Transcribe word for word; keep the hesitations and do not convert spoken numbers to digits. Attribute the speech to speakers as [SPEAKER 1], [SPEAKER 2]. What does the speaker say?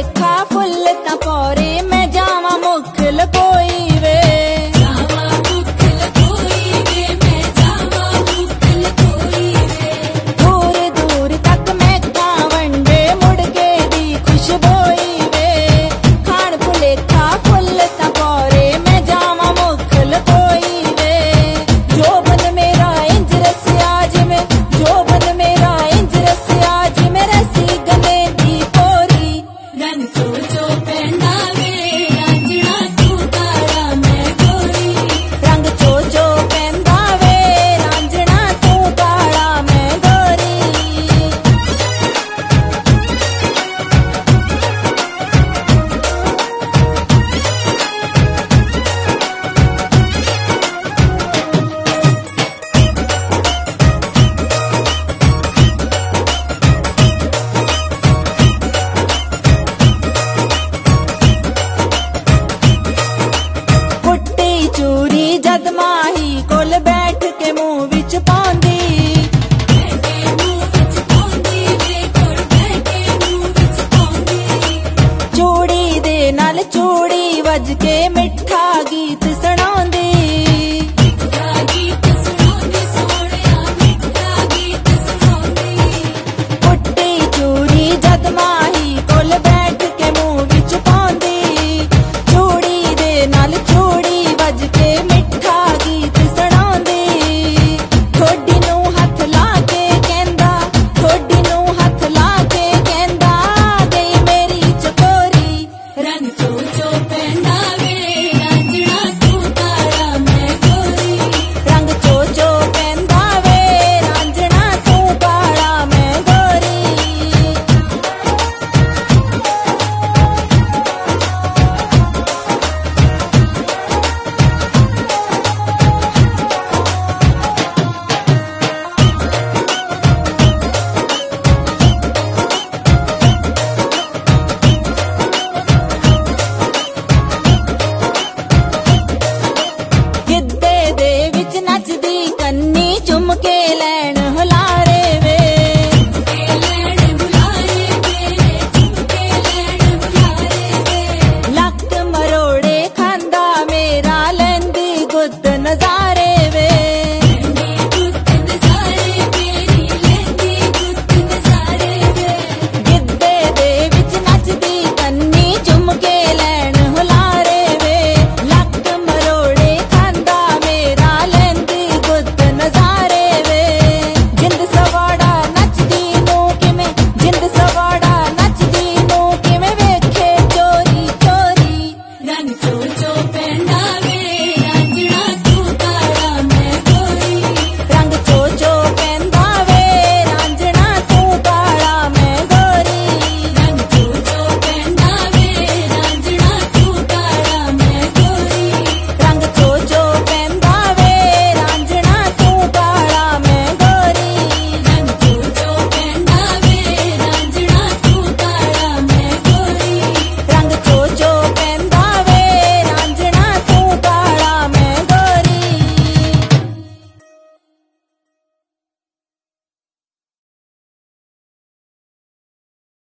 [SPEAKER 1] भुलेखा full तां पौरे मैं जावां मुख लकोई वे दूर दूर तक मैं कावण वे मुड़ के दी खुशबोई वे खाण भुलेखा फुल तां पौरे मैं जावां मुख लकोई वे जोबन मेरा इंज रसिया जिवें जोबन मेरा इंज रसिया जिवें रसी गले दी पोरी रंग चो चो पैंदा वे रांझणा तू तारा मैं गोरी रंग चो चो पैंदा वे रांझणा तू तारा मैं गोरी कुट्टी चूरी जद माही कोल बैठ के मुंह विच पाउंदी चूड़ी दे नाल चूड़ी वज के